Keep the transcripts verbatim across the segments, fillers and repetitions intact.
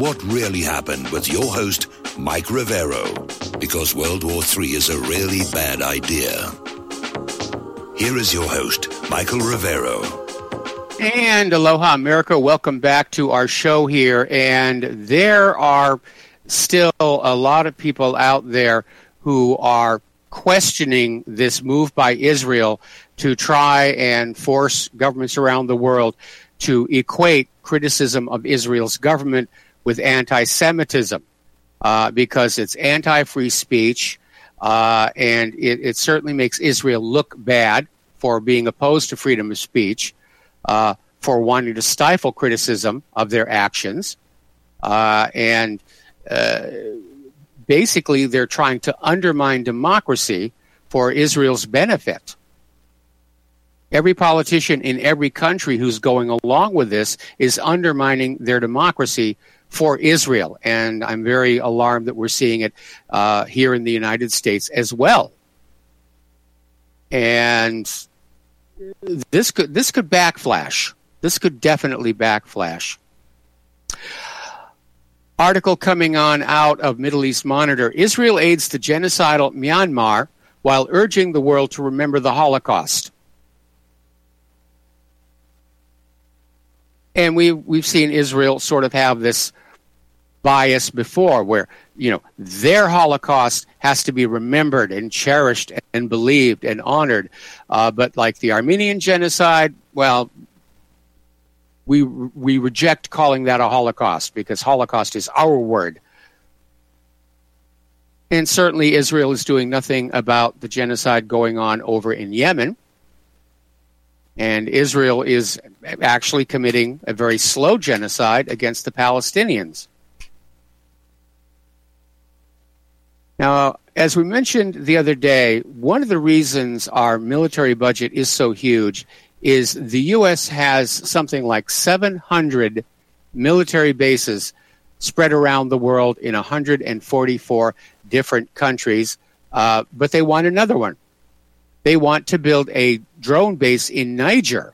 what really happened with your host, Mike Rivero, because World War Three is a really bad idea. Here is your host, Michael Rivero. And aloha, America. Welcome back to our show here. And there are still a lot of people out there who are questioning this move by Israel to try and force governments around the world to equate criticism of Israel's government with anti-Semitism, uh, because it's anti-free speech, uh, and it, it certainly makes Israel look bad for being opposed to freedom of speech, uh, for wanting to stifle criticism of their actions, uh, and uh, basically they're trying to undermine democracy for Israel's benefit. Every politician in every country who's going along with this is undermining their democracy for Israel. And I'm very alarmed that we're seeing it uh, here in the United States as well. And this could this could backflash. This could definitely backflash. Article coming on out of Middle East Monitor. Israel aids the genocidal Myanmar while urging the world to remember the Holocaust. And we, we've seen Israel sort of have this bias before where, you know, their Holocaust has to be remembered and cherished and believed and honored. Uh, but like the Armenian genocide, well, we we reject calling that a Holocaust because Holocaust is our word. And certainly Israel is doing nothing about the genocide going on over in Yemen. And Israel is actually committing a very slow genocide against the Palestinians. Now, as we mentioned the other day, one of the reasons our military budget is so huge is the U S has something like seven hundred military bases spread around the world in one hundred forty-four different countries, uh, but they want another one. They want to build a drone base in Niger,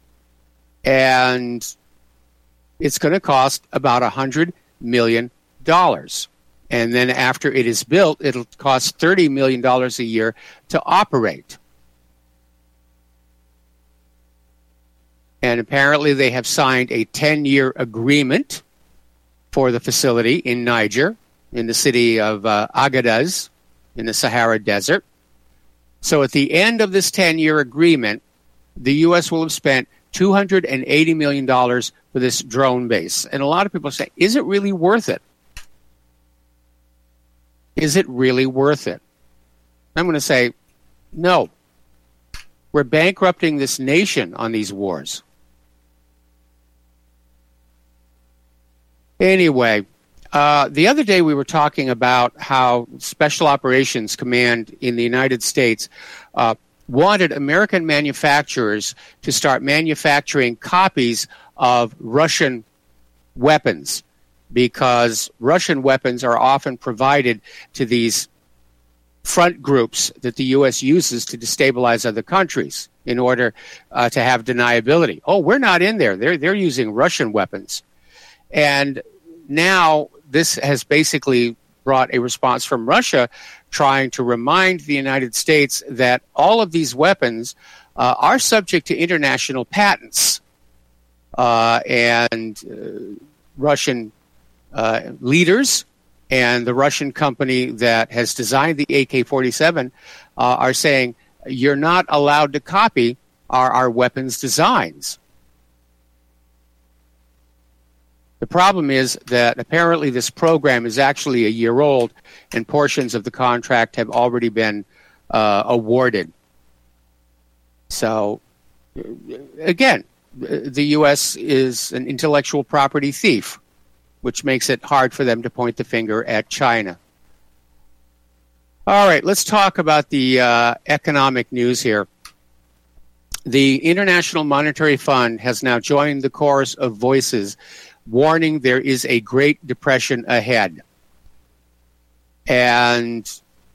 and it's going to cost about one hundred million dollars. And then after it is built, it'll cost thirty million dollars a year to operate. And apparently they have signed a ten-year agreement for the facility in Niger, in the city of uh, Agadez, in the Sahara Desert. So at the end of this ten-year agreement, the U S will have spent two hundred eighty million dollars for this drone base. And a lot of people say, is it really worth it? Is it really worth it? I'm going to say, no. We're bankrupting this nation on these wars. Anyway, uh, the other day we were talking about how Special Operations Command in the United States uh, wanted American manufacturers to start manufacturing copies of Russian weapons, because Russian weapons are often provided to these front groups that the U S uses to destabilize other countries in order uh, to have deniability. Oh, we're not in there. They're, they're using Russian weapons. And now this has basically brought a response from Russia trying to remind the United States that all of these weapons uh, are subject to international patents. Uh, and uh, Russian uh, leaders and the Russian company that has designed the A K forty-seven uh, are saying, you're not allowed to copy our, our weapons designs. The problem is that apparently this program is actually a year old, and portions of the contract have already been uh, awarded. So, again, the U S is an intellectual property thief, which makes it hard for them to point the finger at China. All right, let's talk about the uh, economic news here. The International Monetary Fund has now joined the chorus of voices warning there is a Great Depression ahead. And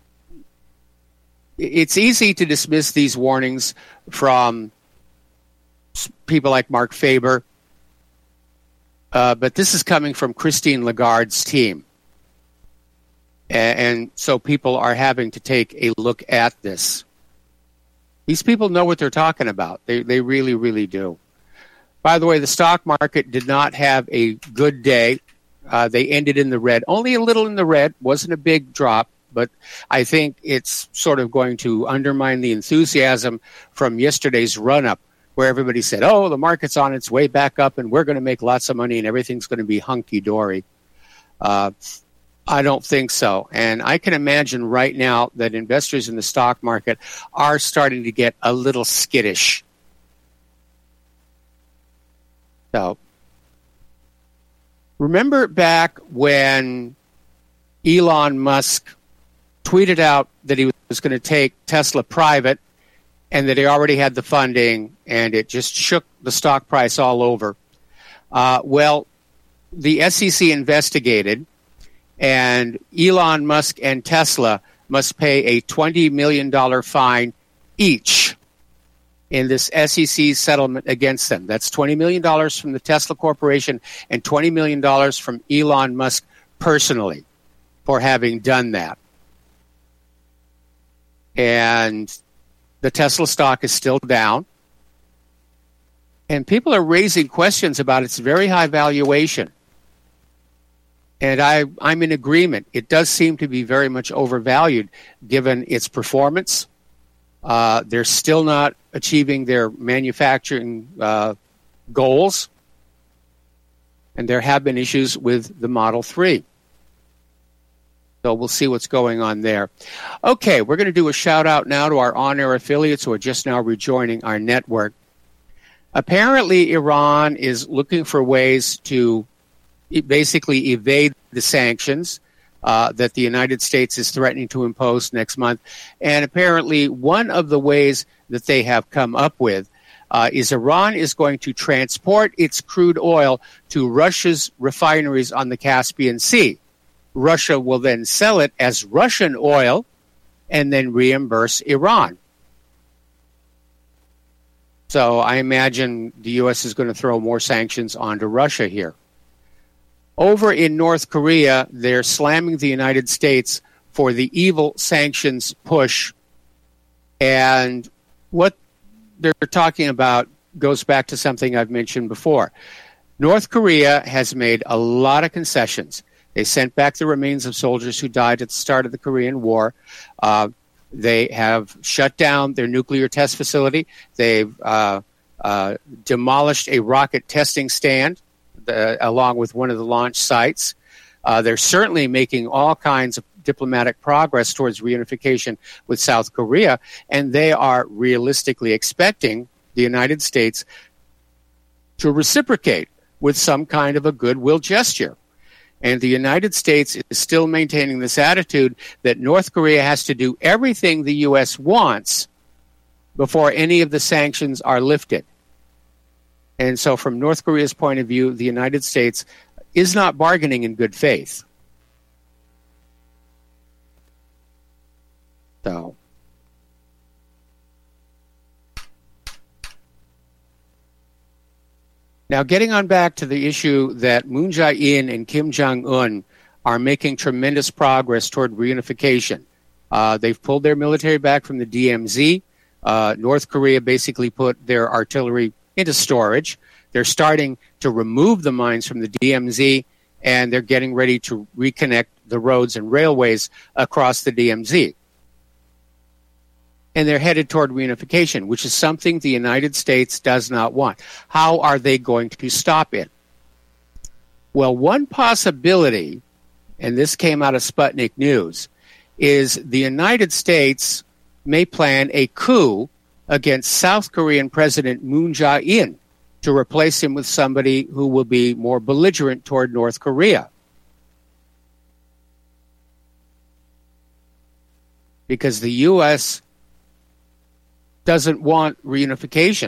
it's easy to dismiss these warnings from people like Mark Faber, uh, but this is coming from Christine Lagarde's team. And, and so people are having to take a look at this. These people know what they're talking about. They, they really, really do. By the way, the stock market did not have a good day. Uh, they ended in the red, only a little in the red, wasn't a big drop, but I think it's sort of going to undermine the enthusiasm from yesterday's run-up where everybody said, oh, the market's on its way back up and we're going to make lots of money and everything's going to be hunky-dory. Uh, I don't think so. And I can imagine right now that investors in the stock market are starting to get a little skittish. So, remember back when Elon Musk tweeted out that he was going to take Tesla private and that he already had the funding and it just shook the stock price all over? Uh, well, the S E C investigated, and Elon Musk and Tesla must pay a twenty million dollars fine each in this S E C settlement against them. That's twenty million dollars from the Tesla Corporation and twenty million dollars from Elon Musk personally for having done that. And the Tesla stock is still down. And people are raising questions about its very high valuation. And I, I'm in agreement. It does seem to be very much overvalued given its performance. Uh, they're still not achieving their manufacturing uh, goals. And there have been issues with the Model three. So we'll see what's going on there. Okay, we're going to do a shout out now to our on-air affiliates who are just now rejoining our network. Apparently, Iran is looking for ways to basically evade the sanctions uh, that the United States is threatening to impose next month. And apparently, one of the ways that they have come up with uh, is Iran is going to transport its crude oil to Russia's refineries on the Caspian Sea. Russia will then sell it as Russian oil and then reimburse Iran. So I imagine the U S is going to throw more sanctions onto Russia here. Over in North Korea, they're slamming the United States for the evil sanctions push. And what they're talking about goes back to something I've mentioned before. North Korea has made a lot of concessions. They sent back the remains of soldiers who died at the start of the Korean War. Uh, they have shut down their nuclear test facility. They've uh, uh, demolished a rocket testing stand uh, along with one of the launch sites. Uh, they're certainly making all kinds of diplomatic progress towards reunification with South Korea, and they are realistically expecting the United States to reciprocate with some kind of a goodwill gesture. And the United States is still maintaining this attitude that North Korea has to do everything the U S wants before any of the sanctions are lifted. And so from North Korea's point of view, the United States is not bargaining in good faith. So, now, getting on back to the issue that Moon Jae-in and Kim Jong-un are making tremendous progress toward reunification. Uh, they've pulled their military back from the D M Z. Uh, North Korea basically put their artillery into storage. They're starting to remove the mines from the D M Z, and they're getting ready to reconnect the roads and railways across the D M Z. And they're headed toward reunification, which is something the United States does not want. How are they going to stop it? Well, one possibility, and this came out of Sputnik News, is the United States may plan a coup against South Korean President Moon Jae-in to replace him with somebody who will be more belligerent toward North Korea. Because the U S doesn't want reunification.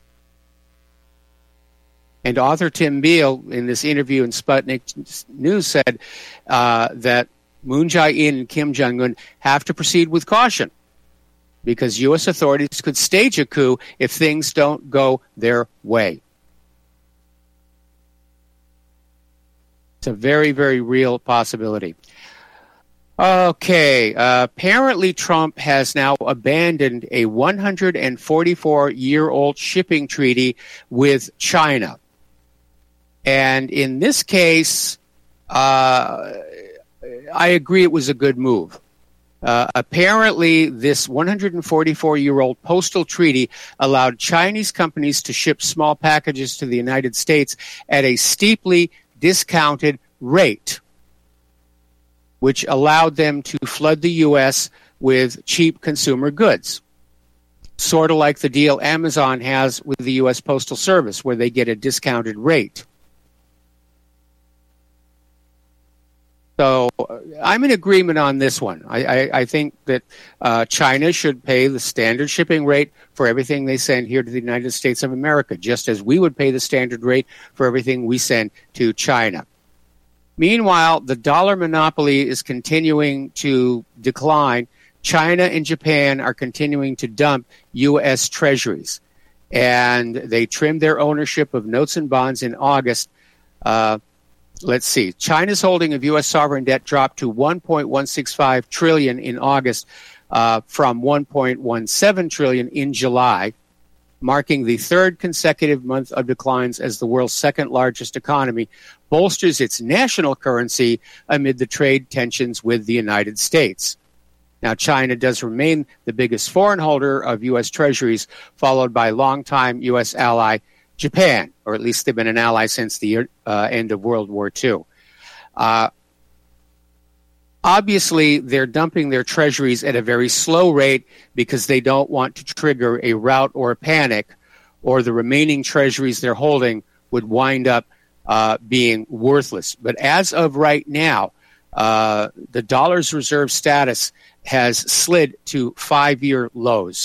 And author Tim Beale, in this interview in Sputnik News, said uh, that Moon Jae-in and Kim Jong-un have to proceed with caution because U S authorities could stage a coup if things don't go their way. It's a very, very real possibility. Okay, uh, apparently Trump has now abandoned a one hundred forty-four year old shipping treaty with China. And in this case, uh, I agree it was a good move. Uh, apparently, this one hundred forty-four year old postal treaty allowed Chinese companies to ship small packages to the United States at a steeply discounted rate, which allowed them to flood the U S with cheap consumer goods. Sort of like the deal Amazon has with the U S Postal Service, where they get a discounted rate. So uh, I'm in agreement on this one. I, I, I think that uh, China should pay the standard shipping rate for everything they send here to the United States of America, just as we would pay the standard rate for everything we send to China. Meanwhile, the dollar monopoly is continuing to decline. China and Japan are continuing to dump U S treasuries. And they trimmed their ownership of notes and bonds in August. Uh, let's see. China's holding of U S sovereign debt dropped to one point one six five trillion dollars in August uh, from one point one seven trillion dollars in July, marking the third consecutive month of declines as the world's second largest economy bolsters its national currency amid the trade tensions with the United States. Now, China does remain the biggest foreign holder of U S treasuries, followed by longtime U S ally Japan, or at least they've been an ally since the uh, end of World War Two. Uh, obviously, they're dumping their treasuries at a very slow rate because they don't want to trigger a rout or a panic, or the remaining treasuries they're holding would wind up uh, being worthless. But as of right now, uh, the dollar's reserve status has slid to five-year lows.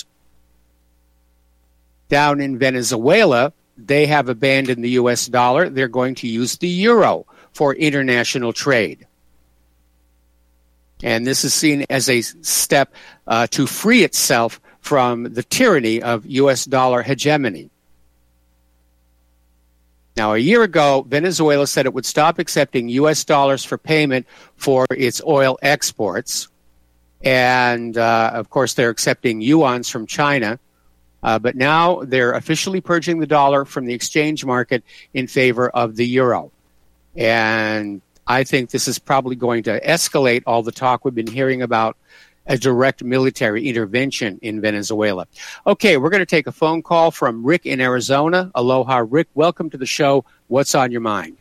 Down in Venezuela, they have abandoned the U S dollar. They're going to use the euro for international trade. And this is seen as a step uh, to free itself from the tyranny of U S dollar hegemony. Now, a year ago, Venezuela said it would stop accepting U S dollars for payment for its oil exports. And, uh, of course, they're accepting yuans from China. Uh, but now they're officially purging the dollar from the exchange market in favor of the euro. And I think this is probably going to escalate all the talk we've been hearing about a direct military intervention in Venezuela. Okay, we're going to take a phone call from Rick in Arizona. Aloha, Rick. Welcome to the show. What's on your mind?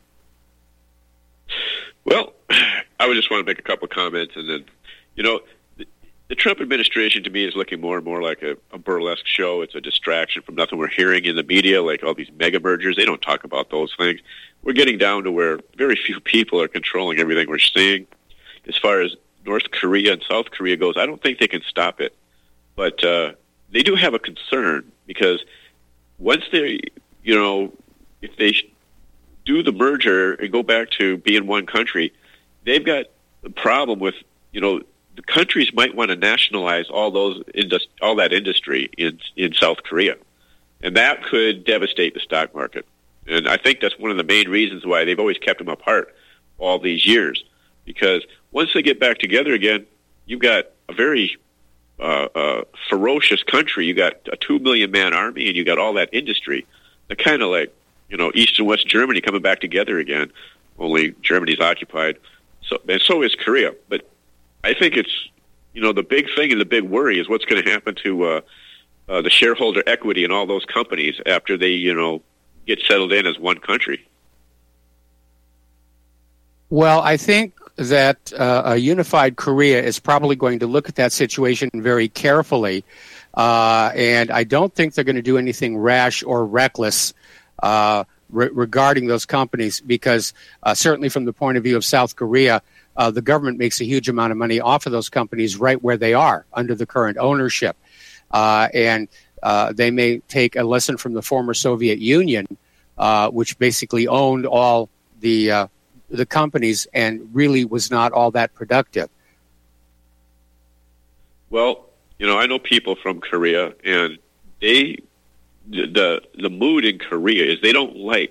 Well, I would just want to make a couple of comments. And then, you know, the, the Trump administration to me is looking more and more like a, a burlesque show. It's a distraction from nothing we're hearing in the media, like all these mega mergers. They don't talk about those things. We're getting down to where very few people are controlling everything we're seeing. As far as North Korea and South Korea goes, I don't think they can stop it. But uh, they do have a concern because once they, you know, if they do the merger and go back to being one country, they've got a problem with, you know, the countries might want to nationalize all those indus- all that industry in in South Korea, and that could devastate the stock market. And I think that's one of the main reasons why they've always kept them apart all these years, because once they get back together again, you've got a very uh, uh, ferocious country. You got a two million man army, and you got all that industry. They're kind of like, you know, East and West Germany coming back together again. Only Germany's occupied, so and so is Korea. But I think it's, you know, the big thing and the big worry is what's going to happen to uh, uh, the shareholder equity in all those companies after they, you know, get settled in as one country. Well, I think that uh, a unified Korea is probably going to look at that situation very carefully, uh, and I don't think they're going to do anything rash or reckless uh, re- regarding those companies, because uh, certainly from the point of view of South Korea, uh, the government makes a huge amount of money off of those companies right where they are under the current ownership. Uh, and uh, they may take a lesson from the former Soviet Union, uh, which basically owned all the uh, the companies and really was not all that productive. Well, you know, I know people from Korea, and they the the mood in Korea is they don't like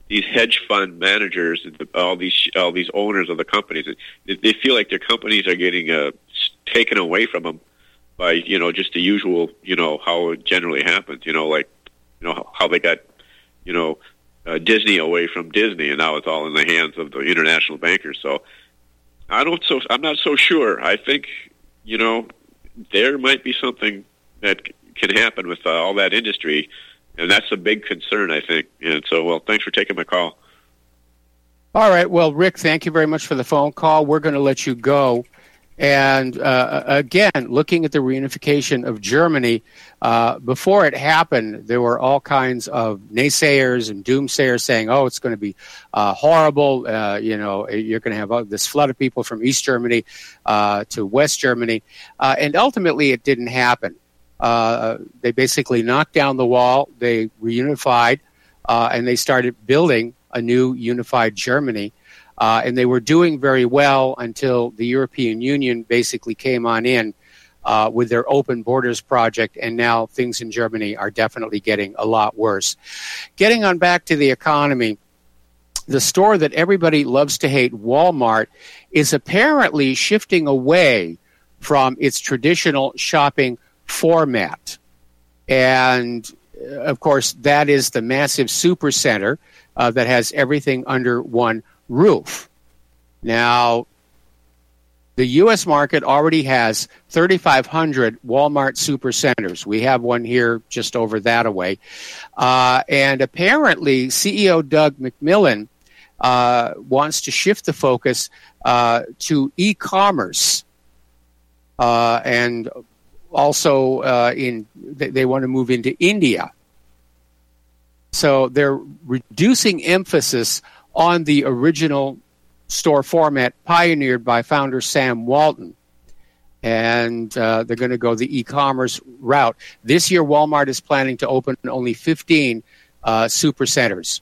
these hedge fund managers, all these all these owners of the companies, they feel like their companies are getting uh, taken away from them by, you know, just the usual, you know, how it generally happens, you know, like, you know, how they got, you know, uh, Disney away from Disney, and now it's all in the hands of the international bankers. So I don't so I'm not so sure. I think, you know, there might be something that can happen with uh, all that industry. And that's a big concern, I think. And so, well, thanks for taking my call. All right. Well, Rick, thank you very much for the phone call. We're going to let you go. And uh, again, looking at the reunification of Germany, uh, before it happened, there were all kinds of naysayers and doomsayers saying, oh, it's going to be uh, horrible. Uh, you know, you're going to have uh, this flood of people from East Germany uh, to West Germany. Uh, and ultimately, it didn't happen. Uh, they basically knocked down the wall, they reunified, uh, and they started building a new unified Germany. Uh, and they were doing very well until the European Union basically came on in uh, with their open borders project, and now things in Germany are definitely getting a lot worse. Getting on back to the economy, the store that everybody loves to hate, Walmart, is apparently shifting away from its traditional shopping format. And, uh, of course, that is the massive supercenter uh, that has everything under one roof. Now, the U S market already has thirty-five hundred Walmart supercenters. We have one here just over that away. Uh, and apparently, C E O Doug McMillon uh, wants to shift the focus uh, to e-commerce. Uh, and also, uh, in they, they want to move into India. So they're reducing emphasis on the original store format pioneered by founder Sam Walton. And uh, they're going to go the e-commerce route. This year, Walmart is planning to open only fifteen uh, supercenters.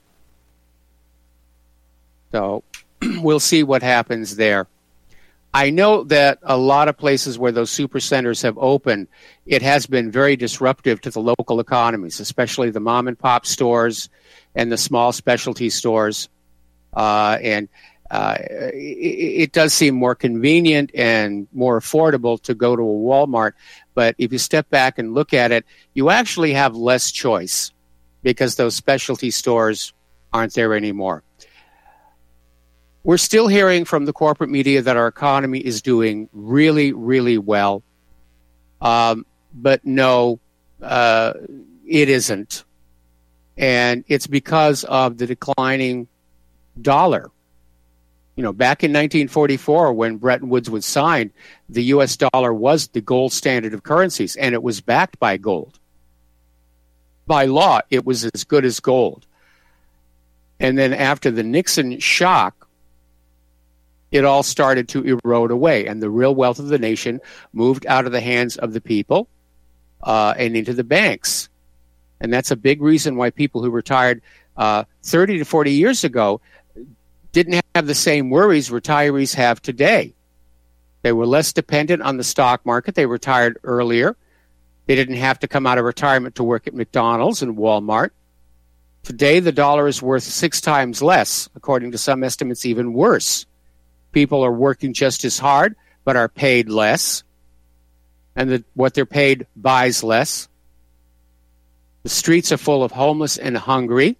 So we'll see what happens there. I know that a lot of places where those supercenters have opened, it has been very disruptive to the local economies, especially the mom and pop stores and the small specialty stores. Uh, and uh, it, it does seem more convenient and more affordable to go to a Walmart. But if you step back and look at it, you actually have less choice because those specialty stores aren't there anymore. We're still hearing from the corporate media that our economy is doing really, really well. Um, but no, uh, it isn't. And it's because of the declining dollar. You know, back in nineteen forty-four, when Bretton Woods was signed, the U S dollar was the gold standard of currencies, and it was backed by gold. By law, it was as good as gold. And then after the Nixon shock, it all started to erode away, and the real wealth of the nation moved out of the hands of the people uh, and into the banks. And that's a big reason why people who retired uh, thirty to forty years ago didn't have the same worries retirees have today. They were less dependent on the stock market. They retired earlier. They didn't have to come out of retirement to work at McDonald's and Walmart. Today, the dollar is worth six times less, according to some estimates, even worse. People are working just as hard, but are paid less. And the, what they're paid buys less. The streets are full of homeless and hungry.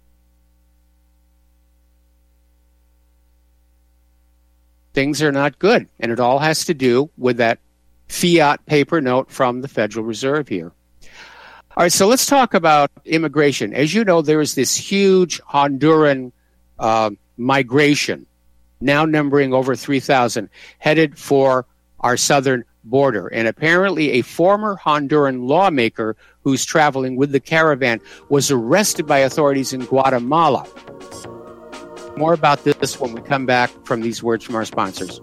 Things are not good. And it all has to do with that fiat paper note from the Federal Reserve here. All right, so let's talk about immigration. As you know, there is this huge Honduran uh, migration, now numbering over three thousand, headed for our southern border. And apparently a former Honduran lawmaker who's traveling with the caravan was arrested by authorities in Guatemala. More about this when we come back from these words from our sponsors.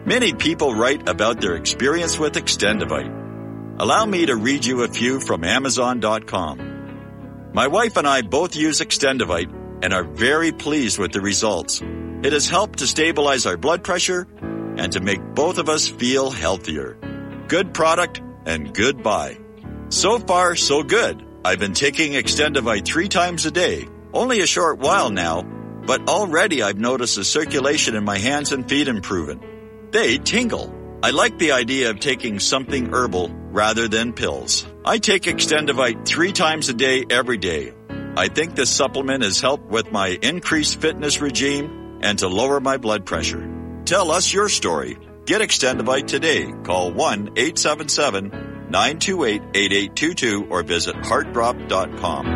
Many people write about their experience with Extendivite. Allow me to read you a few from Amazon dot com. My wife and I both use Extendivite and are very pleased with the results. It has helped to stabilize our blood pressure and to make both of us feel healthier. Good product and good buy. So far, so good. I've been taking Extendivite three times a day, only a short while now, but already I've noticed the circulation in my hands and feet improving. They tingle. I like the idea of taking something herbal rather than pills. I take Extendivite three times a day, every day. I think this supplement has helped with my increased fitness regime and to lower my blood pressure. Tell us your story. Get Extendivite today. Call one eight seven seven, nine two eight, eight eight two two or visit heart drop dot com.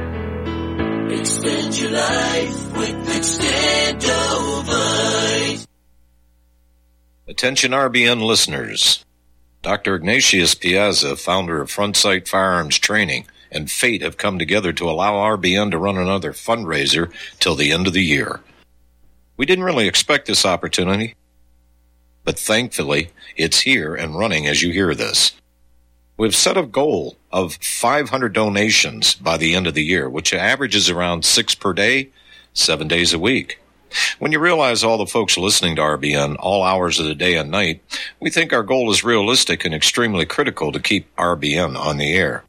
Extend your life with Extendivite. Attention R B N listeners. Doctor Ignatius Piazza, founder of Front Sight Firearms Training, and fate have come together to allow R B N to run another fundraiser till the end of the year. We didn't really expect this opportunity, but thankfully it's here and running as you hear this. We've set a goal of five hundred donations by the end of the year, which averages around six per day, seven days a week. When you realize all the folks listening to R B N all hours of the day and night, we think our goal is realistic and extremely critical to keep R B N on the air.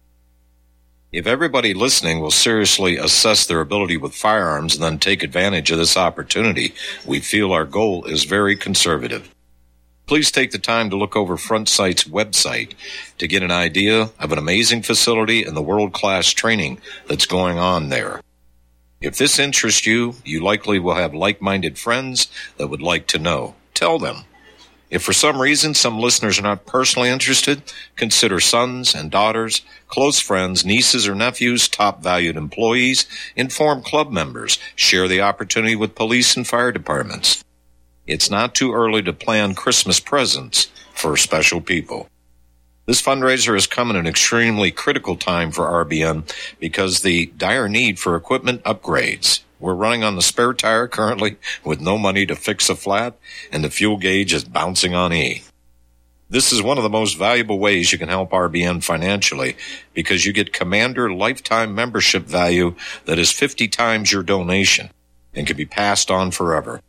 If everybody listening will seriously assess their ability with firearms and then take advantage of this opportunity, we feel our goal is very conservative. Please take the time to look over Front Sight's website to get an idea of an amazing facility and the world-class training that's going on there. If this interests you, you likely will have like-minded friends that would like to know. Tell them. If for some reason some listeners are not personally interested, consider sons and daughters, close friends, nieces or nephews, top valued employees, inform club members, share the opportunity with police and fire departments. It's not too early to plan Christmas presents for special people. This fundraiser has come at an extremely critical time for R B N because the dire need for equipment upgrades. We're running on the spare tire currently with no money to fix a flat, and the fuel gauge is bouncing on E. This is one of the most valuable ways you can help R B N financially because you get Commander lifetime membership value that is fifty times your donation and can be passed on forever.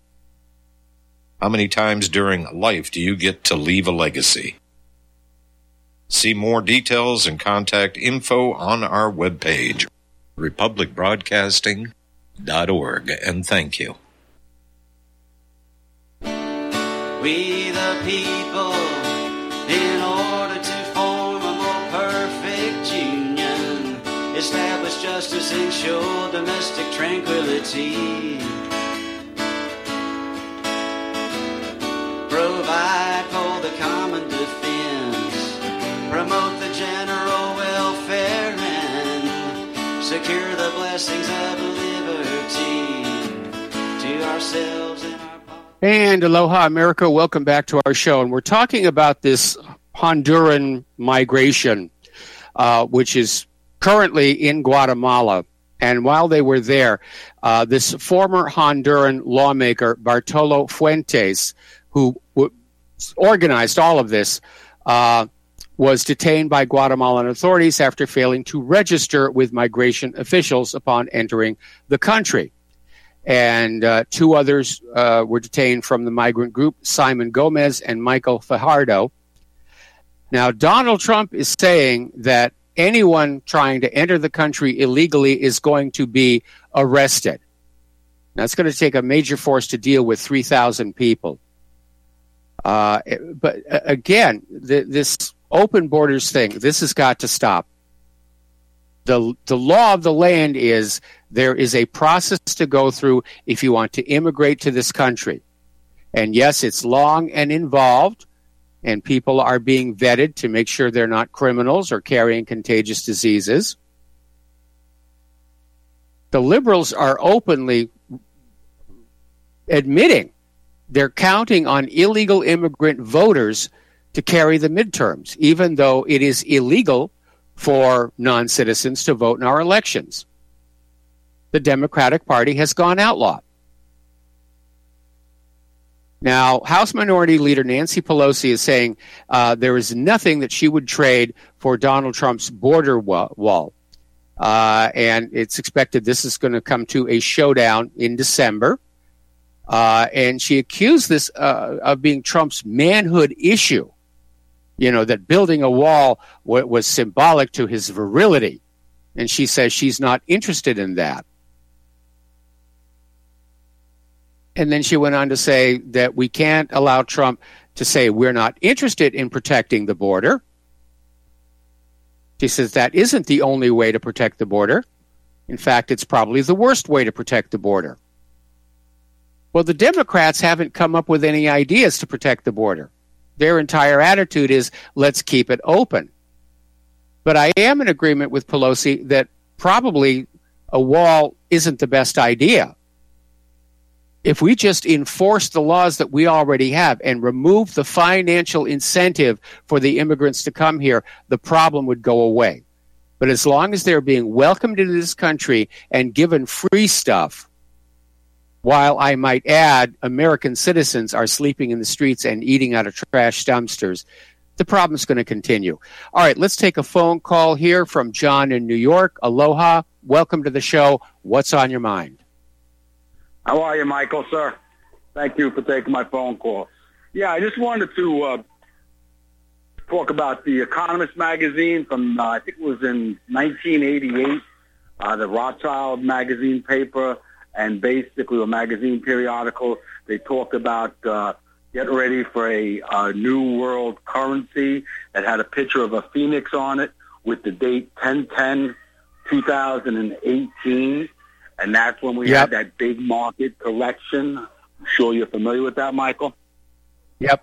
How many times during life do you get to leave a legacy? See more details and contact info on our webpage, republic broadcasting dot org, and thank you. We the people, in order to form a more perfect union, establish justice, ensure domestic tranquility, provide for the common defense, promote the general welfare, and secure the blessings of liberty to ourselves and our... And aloha, America. Welcome back to our show. And we're talking about this Honduran migration, uh, which is currently in Guatemala. And while they were there, uh, this former Honduran lawmaker, Bartolo Fuentes, who w- organized all of this, uh, was detained by Guatemalan authorities after failing to register with migration officials upon entering the country. And uh, two others uh, were detained from the migrant group, Simon Gomez and Michael Fajardo. Now, Donald Trump is saying that anyone trying to enter the country illegally is going to be arrested. Now, it's going to take a major force to deal with three thousand people. Uh, but uh, again, th- this open borders thing, this has got to stop. The, the law of the land is there is a process to go through if you want to immigrate to this country. And yes, it's long and involved, and people are being vetted to make sure they're not criminals or carrying contagious diseases. The liberals are openly admitting they're counting on illegal immigrant voters to carry the midterms, even though it is illegal for non-citizens to vote in our elections. The Democratic Party has gone outlaw. Now, House Minority Leader Nancy Pelosi is saying uh, there is nothing that she would trade for Donald Trump's border wa- wall. Uh, and it's expected this is going to come to a showdown in December. Uh, and she accused this uh, of being Trump's manhood issue. You know, that building a wall w- was symbolic to his virility. And she says she's not interested in that. And then she went on to say that we can't allow Trump to say we're not interested in protecting the border. She says that isn't the only way to protect the border. In fact, it's probably the worst way to protect the border. Well, the Democrats haven't come up with any ideas to protect the border. Their entire attitude is, let's keep it open. But I am in agreement with Pelosi that probably a wall isn't the best idea. If we just enforce the laws that we already have and remove the financial incentive for the immigrants to come here, the problem would go away. But as long as they're being welcomed into this country and given free stuff, while I might add, American citizens are sleeping in the streets and eating out of trash dumpsters, the problem's going to continue. All right, let's take a phone call here from John in New York. Aloha. Welcome to the show. What's on your mind? How are you, Michael, sir? Thank you for taking my phone call. Yeah, I just wanted to uh, talk about the Economist magazine from, uh, I think it was in nineteen eighty-eight, uh, the Rothschild magazine paper, and basically a magazine periodical. They talked about uh, getting ready for a uh, new world currency that had a picture of a phoenix on it with the date ten ten twenty eighteen. And that's when we yep. had that big market correction. I'm sure you're familiar with that, Michael. Yep.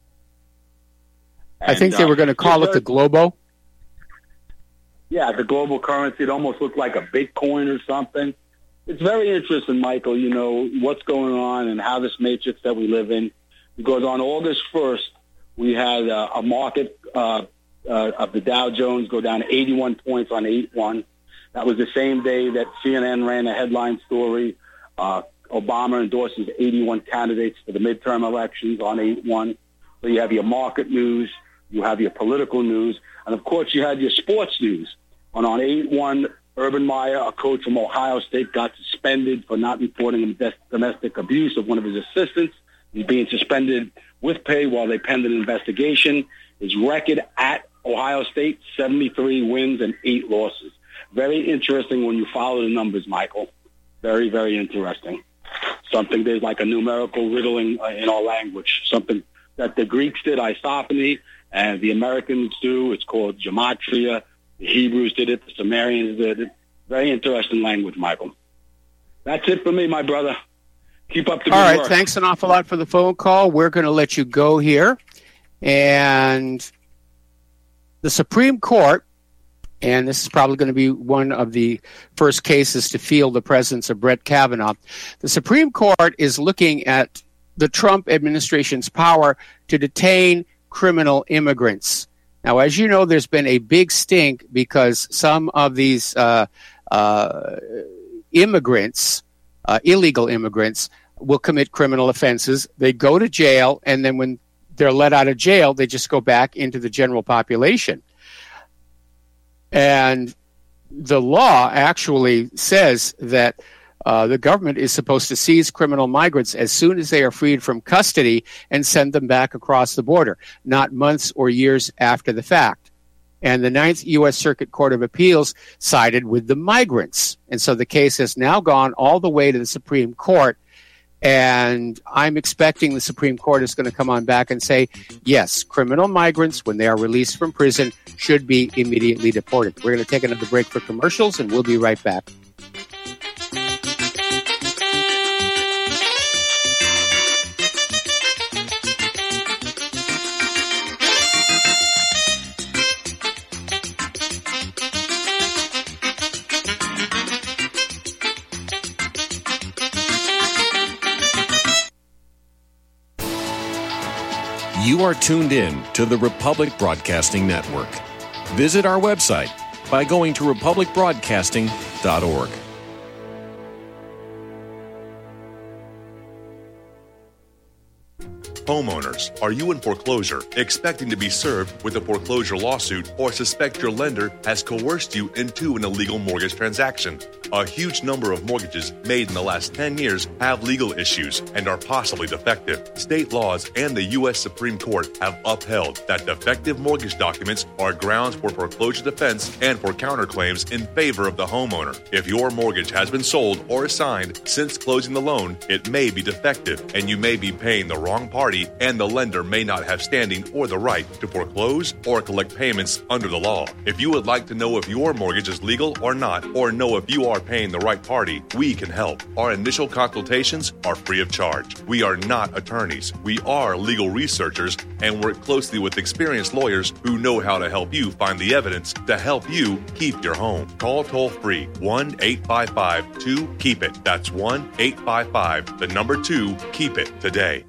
And, I think they uh, were going to call it the Globo. Yeah, the global currency. It almost looked like a Bitcoin or something. It's very interesting, Michael, you know, what's going on and how this matrix that we live in. Because on August first, we had uh, a market uh, uh, of the Dow Jones go down eighty-one points on eight one. That was the same day that C N N ran a headline story. Uh, Obama endorses eighty-one candidates for the midterm elections on eight one. So you have your market news, you have your political news, and of course you had your sports news. And on eight one, Urban Meyer, a coach from Ohio State, got suspended for not reporting domestic abuse of one of his assistants. He's being suspended with pay while they penned an investigation. His record at Ohio State, seventy-three wins and eight losses. Very interesting when you follow the numbers, Michael. Very, very interesting. Something, there's like a numerical riddling uh, in our language. Something that the Greeks did, isophony, and the Americans do. It's called gematria. The Hebrews did it. The Sumerians did it. Very interesting language, Michael. That's it for me, my brother. Keep up the good All right, work. Thanks an awful lot for the phone call. We're going to let you go here. And the Supreme Court, and this is probably going to be one of the first cases to feel the presence of Brett Kavanaugh. The Supreme Court is looking at the Trump administration's power to detain criminal immigrants. Now, as you know, there's been a big stink because some of these uh, uh, immigrants, uh, illegal immigrants, will commit criminal offenses. They go to jail, and then when they're let out of jail, they just go back into the general population. And the law actually says that uh, the government is supposed to seize criminal migrants as soon as they are freed from custody and send them back across the border, not months or years after the fact. And the Ninth U S Circuit Court of Appeals sided with the migrants. And so the case has now gone all the way to the Supreme Court. And I'm expecting the Supreme Court is going to come on back and say, yes, criminal migrants, when they are released from prison, should be immediately deported. We're going to take another break for commercials, and we'll be right back. You are tuned in to the Republic Broadcasting Network. Visit our website by going to republic broadcasting dot org. Homeowners, are you in foreclosure, expecting to be served with a foreclosure lawsuit, or suspect your lender has coerced you into an illegal mortgage transaction? A huge number of mortgages made in the last ten years have legal issues and are possibly defective. State laws and the U S Supreme Court have upheld that defective mortgage documents are grounds for foreclosure defense and for counterclaims in favor of the homeowner. If your mortgage has been sold or assigned since closing the loan, it may be defective and you may be paying the wrong party, and the lender may not have standing or the right to foreclose or collect payments under the law. If you would like to know if your mortgage is legal or not, or know if you are paying the right party, we can help. Our initial consultations are free of charge. We are not attorneys. We are legal researchers and work closely with experienced lawyers who know how to help you find the evidence to help you keep your home. Call toll free one eight five five two keep it. That's one eight five five, the number two, keep it today.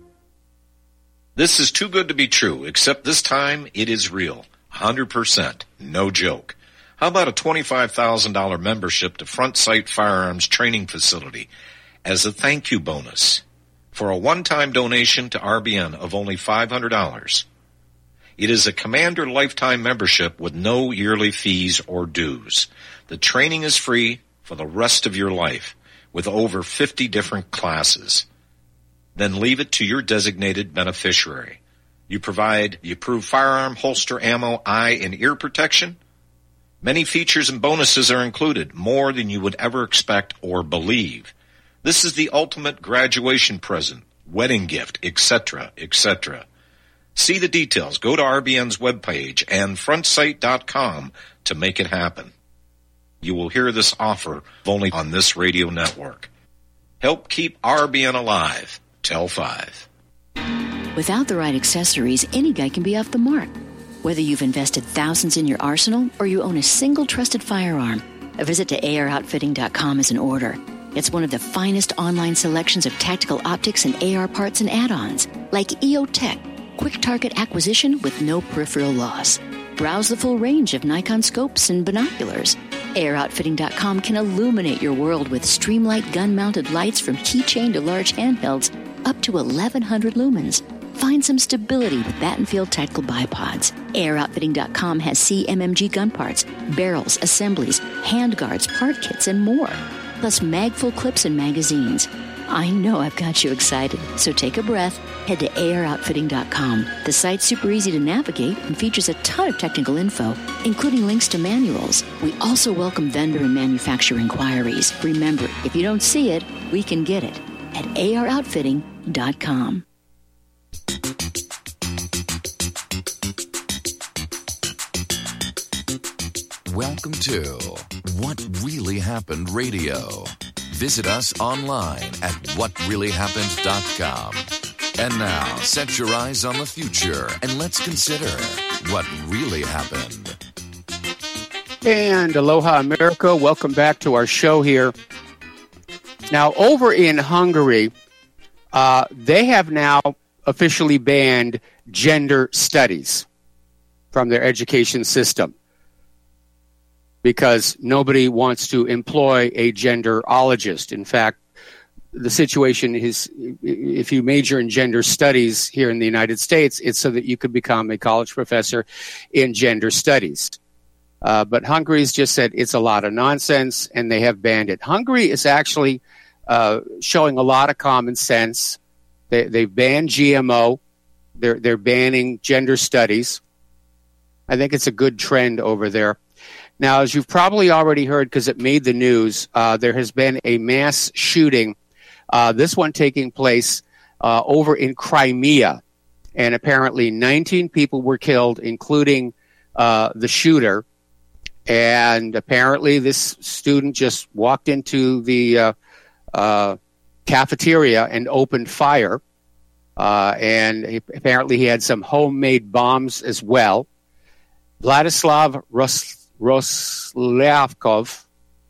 This is too good to be true, except this time it is real. one hundred percent. No joke. How about a twenty-five thousand dollars membership to Front Sight Firearms Training Facility as a thank you bonus for a one-time donation to R B N of only five hundred dollars? It is a Commander lifetime membership with no yearly fees or dues. The training is free for the rest of your life with over fifty different classes. Then leave it to your designated beneficiary. You provide the approved firearm, holster, ammo, eye, and ear protection. Many features and bonuses are included, more than you would ever expect or believe. This is the ultimate graduation present, wedding gift, et cetera, et cetera. See the details. Go to R B N's webpage and front sight dot com to make it happen. You will hear this offer only on this radio network. Help keep R B N alive. Tell five. Without the right accessories, any guy can be off the mark. Whether you've invested thousands in your arsenal or you own a single trusted firearm, a visit to A R outfitting dot com is in order. It's one of the finest online selections of tactical optics and A R parts and add-ons, like E O Tech, quick target acquisition with no peripheral loss. Browse the full range of Nikon scopes and binoculars. A R outfitting dot com can illuminate your world with Streamlight gun-mounted lights from keychain to large handhelds up to eleven hundred lumens. Find some stability with Battenfield Tactical Bipods. A R outfitting dot com has C M M G gun parts, barrels, assemblies, handguards, part kits, and more. Plus mag-full clips and magazines. I know I've got you excited, so take a breath. Head to A R outfitting dot com. The site's super easy to navigate and features a ton of technical info, including links to manuals. We also welcome vendor and manufacturer inquiries. Remember, if you don't see it, we can get it at A R outfitting dot com. Welcome to What Really Happened Radio. Visit us online at what really happened dot com. And now, set your eyes on the future and let's consider what really happened. And aloha, America. Welcome back to our show here. Now, over in Hungary, uh, they have now officially banned gender studies from their education system because nobody wants to employ a genderologist. In fact, the situation is, if you major in gender studies here in the United States, it's so that you could become a college professor in gender studies. Uh, but Hungary's just said it's a lot of nonsense, and they have banned it. Hungary is actually uh, showing a lot of common sense. They, they've banned G M O. They're, they're banning gender studies. I think it's a good trend over there. Now, as you've probably already heard, because it made the news, uh, there has been a mass shooting, uh, this one taking place uh, over in Crimea. And apparently nineteen people were killed, including uh, the shooter. And apparently this student just walked into the uh, uh, cafeteria and opened fire. Uh, and he, apparently he had some homemade bombs as well. Vladislav Ros- Roslyakov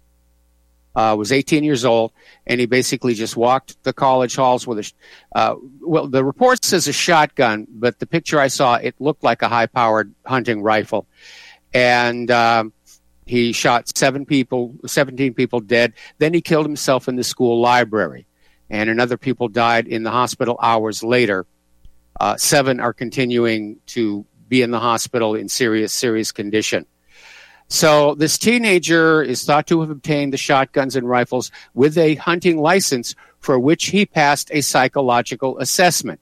uh, was eighteen years old, and he basically just walked the college halls with a, uh, well, the report says a shotgun, but the picture I saw, it looked like a high-powered hunting rifle. And um, he shot seven people, seventeen people dead. Then he killed himself in the school library. And another people died in the hospital hours later. Uh, seven are continuing to be in the hospital in serious, serious condition. So this teenager is thought to have obtained the shotguns and rifles with a hunting license for which he passed a psychological assessment.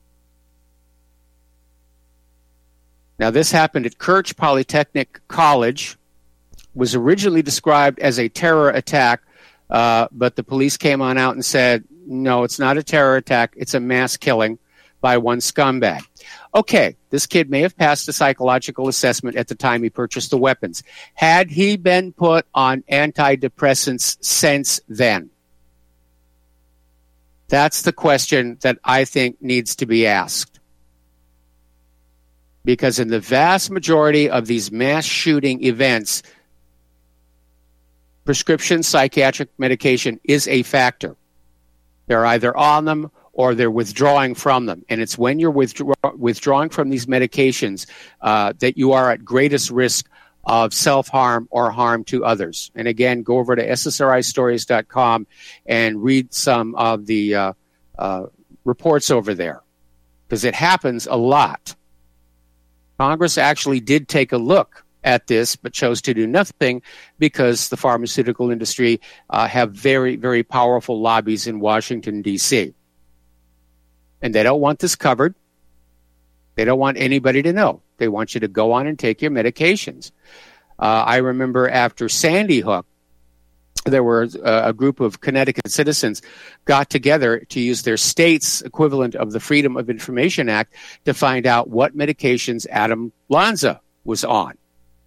Now, this happened at Kirch Polytechnic College, was originally described as a terror attack, uh, but the police came on out and said, no, it's not a terror attack, it's a mass killing by one scumbag. Okay, this kid may have passed a psychological assessment at the time he purchased the weapons. Had he been put on antidepressants since then? That's the question that I think needs to be asked. Because in the vast majority of these mass shooting events, prescription psychiatric medication is a factor. They're either on them or they're withdrawing from them. And it's when you're withdraw- withdrawing from these medications uh, that you are at greatest risk of self-harm or harm to others. And again, go over to S S R I stories dot com and read some of the uh, uh, reports over there, because it happens a lot. Congress actually did take a look at this, but chose to do nothing because the pharmaceutical industry uh, have very, very powerful lobbies in Washington, D C And they don't want this covered. They don't want anybody to know. They want you to go on and take your medications. Uh, I remember after Sandy Hook, there were uh, a group of Connecticut citizens got together to use their state's equivalent of the Freedom of Information Act to find out what medications Adam Lanza was on.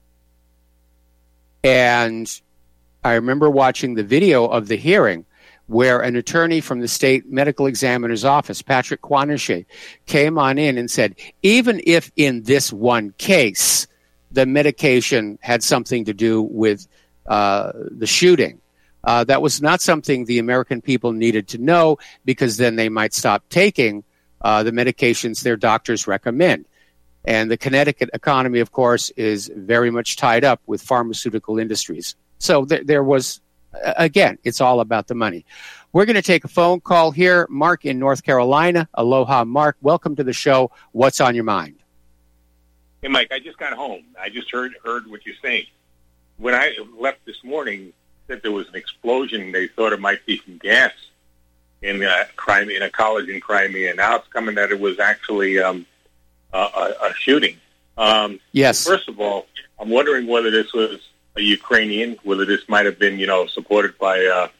And I remember watching the video of the hearing where an attorney from the state medical examiner's office, Patrick Quanashe, came on in and said, even if in this one case the medication had something to do with uh, the shooting, uh, that was not something the American people needed to know, because then they might stop taking uh, the medications their doctors recommend. And the Connecticut economy, of course, is very much tied up with pharmaceutical industries. So th- there was, again, it's all about the money. We're going to take a phone call here. Mark in North Carolina. Aloha, Mark. Welcome to the show. What's on your mind? Hey, Mike, I just got home. I just heard heard what you're saying. When I left this morning, said there was an explosion. They thought it might be from gas in uh, Crimea, in a college in Crimea. Now it's coming that it was actually um, a, a shooting. Um, yes. First of all, I'm wondering whether this was a Ukrainian, whether this might have been, you know, supported by uh,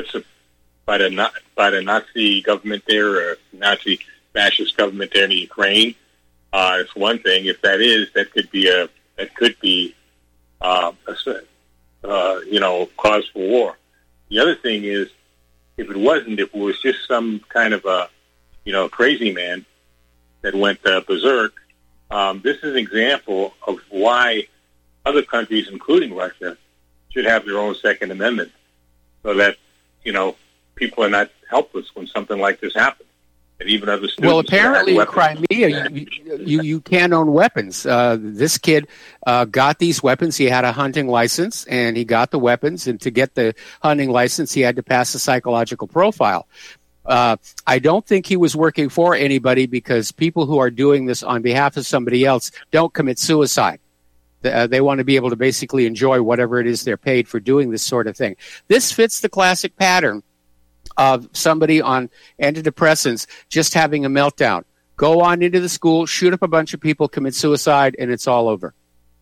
by the by the Nazi government there, or Nazi fascist government there in Ukraine. Uh, it's one thing. If that is, that could be a that could be uh, a, uh, you know, cause for war. The other thing is, if it wasn't, if it was just some kind of a, you know, crazy man that went uh, berserk, um, this is an example of why other countries, including Russia, should have their own Second Amendment, so that, you know, people are not helpless when something like this happens. And even other students. Well, apparently in Crimea, you, you, you can't own weapons. Uh, this kid uh, got these weapons. He had a hunting license, and he got the weapons. And to get the hunting license, he had to pass a psychological profile. Uh, I don't think he was working for anybody, because people who are doing this on behalf of somebody else don't commit suicide. Uh, they want to be able to basically enjoy whatever it is they're paid for doing this sort of thing. This fits the classic pattern of somebody on antidepressants just having a meltdown. Go on into the school, shoot up a bunch of people, commit suicide, and it's all over.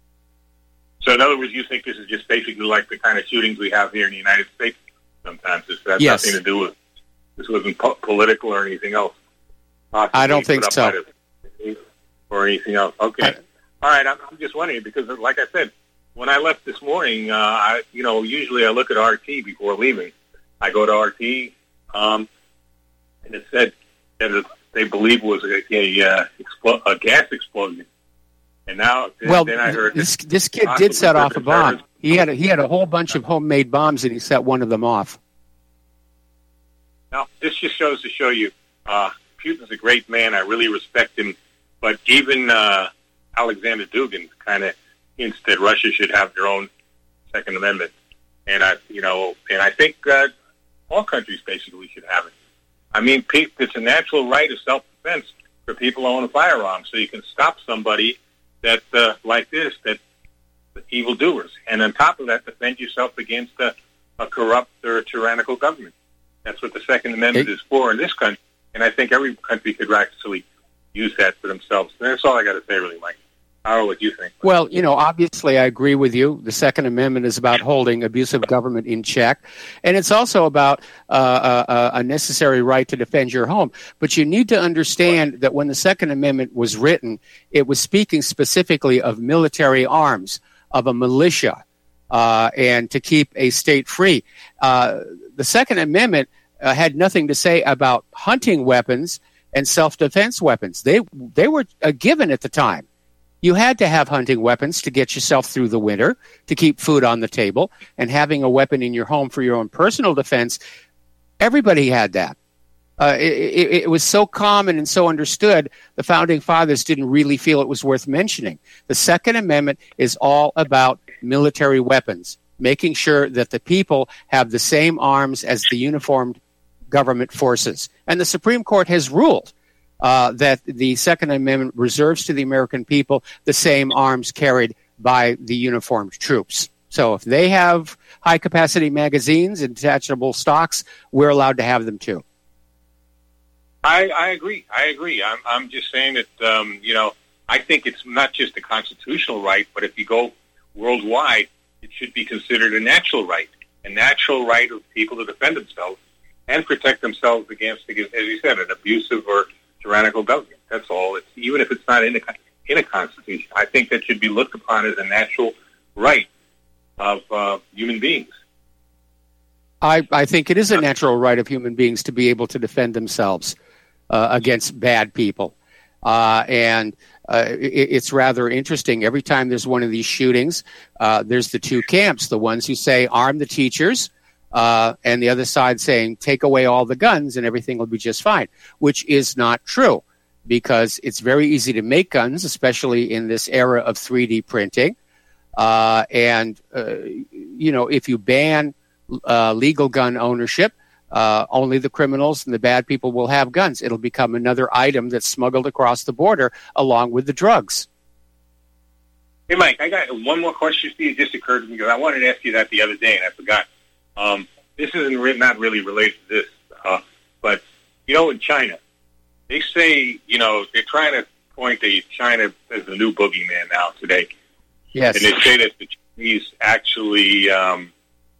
So in other words, you think this is just basically like the kind of shootings we have here in the United States sometimes? This has yes. nothing to do with, this wasn't po- political or anything else? I don't think so. The, or anything else. Okay. I, All right, I'm, I'm just wondering, because like I said, when I left this morning, uh, I, you know, usually I look at R T before leaving. I go to R T, um, and it said that it, they believe it was a, a, uh, expl- a gas explosion. And now, well, then I heard this this kid did set off a bomb. He had a, he had a whole bunch of homemade bombs, and he set one of them off. Now, this just shows to show you, uh, Putin's a great man. I really respect him. But even uh, Alexander Dugin kind of hints that Russia should have their own Second Amendment. And I, you know, and I think uh, all countries basically should have it. I mean, it's a natural right of self-defense for people who own a firearm, so you can stop somebody that uh, like this, that evildoers, and on top of that, defend yourself against a, a corrupt or tyrannical government. That's what the Second Amendment it, is for in this country, and I think every country could actually use that for themselves. And that's all I got to say, really, Mike. Howard, what do you think? Well, you know, obviously I agree with you. The Second Amendment is about holding abusive government in check, and it's also about uh, a, a necessary right to defend your home. But you need to understand that when the Second Amendment was written, it was speaking specifically of military arms, of a militia, uh, and to keep a state free. Uh, the Second Amendment uh, had nothing to say about hunting weapons and self-defense weapons. They they were a given at the time. You had to have hunting weapons to get yourself through the winter, to keep food on the table, and having a weapon in your home for your own personal defense. Everybody had that. Uh, it, it, it was so common and so understood, the Founding Fathers didn't really feel it was worth mentioning. The Second Amendment is all about military weapons, making sure that the people have the same arms as the uniformed government forces. And the Supreme Court has ruled Uh, that the Second Amendment reserves to the American people the same arms carried by the uniformed troops. So if they have high-capacity magazines and detachable stocks, we're allowed to have them too. I, I agree. I agree. I'm, I'm just saying that, um, you know, I think it's not just a constitutional right, but if you go worldwide, it should be considered a natural right, a natural right of people to defend themselves and protect themselves against, as you said, an abusive or tyrannical government. That's all. It's, even if it's not in a, in a constitution, I think that should be looked upon as a natural right of uh, human beings. I, I think it is a natural right of human beings to be able to defend themselves uh, against bad people. Uh, and uh, it, it's rather interesting. Every time there's one of these shootings, uh, there's the two camps, the ones who say arm the teachers, Uh, and the other side saying, take away all the guns and everything will be just fine, which is not true, because it's very easy to make guns, especially in this era of three D printing. Uh, and, uh, you know, if you ban uh, legal gun ownership, uh, only the criminals and the bad people will have guns. It'll become another item that's smuggled across the border along with the drugs. Hey, Mike, I got one more question for you. It just occurred to me because I wanted to ask you that the other day and I forgot. Um, this isn't re- not really related to this, uh, but, you know, in China, they say, you know, they're trying to point to China as the new boogeyman now today. Yes. And they say that the Chinese actually um,